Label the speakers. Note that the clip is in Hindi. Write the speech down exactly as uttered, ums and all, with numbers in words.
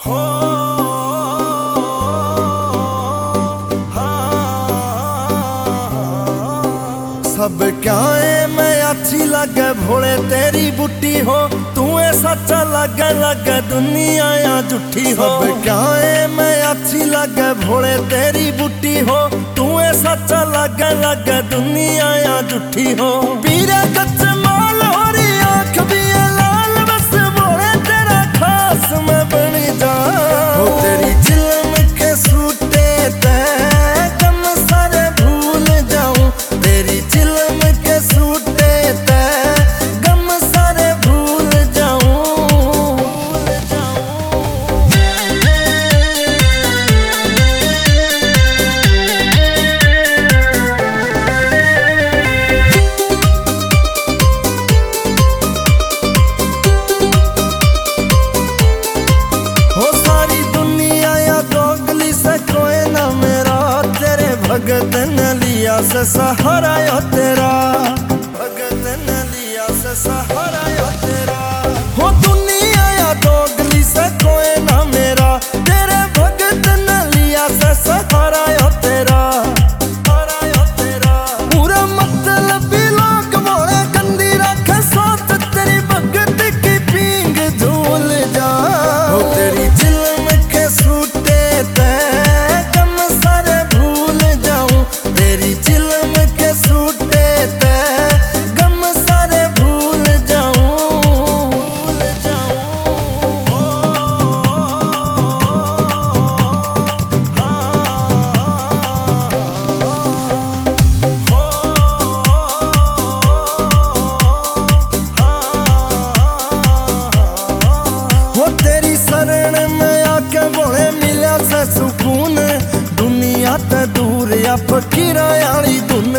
Speaker 1: हो सब क्या है मैं अच्छी लगे भोले तेरी बुट्टी हो, तू है सच्चा लगे लगे दुनिया या झूठी हो। सब क्या है मैं अच्छी लगे भोले तेरी बुट्टी हो, तू है सच्चा लगे लगे दुनिया या झूठी हो। पीरे कच्चे माल हो रही आँख भी है लाल, बस भोले तेरा खास मैं बनी जा। हो तेरी चिलम के सूटे ते कम सारे भूल जाऊं, तेरी चिलम के सूटे ते गम सारे भूल जाऊं, भूल जाऊं। हो सारी दुनिया या दोगली से कोई ना मेरा, तेरे भगत ने लिया से सहारा यो तेरा, भगत ने लिया से सहारा यो तेरा। हो दुनिया या दोगली से कोई ना मेरा, तेरे भगत ने लिया से सहारा यो तेरा, सहारा यो तेरा। पूरा मतलब लोग मोड़े गंदी रखे साथ, तेरी भगत की पींग धूल जा। हो तेरी चिलम के सूटे ते गम सारे भूल जाऊं, तेरी चिलम के सूटे ते गम सारे भूल जाऊं, भूल जाऊं। हो तेरी शरण में आके बोले मिला से सुकून, दुनिया ते दूर या फकीरा यारी दुनिया।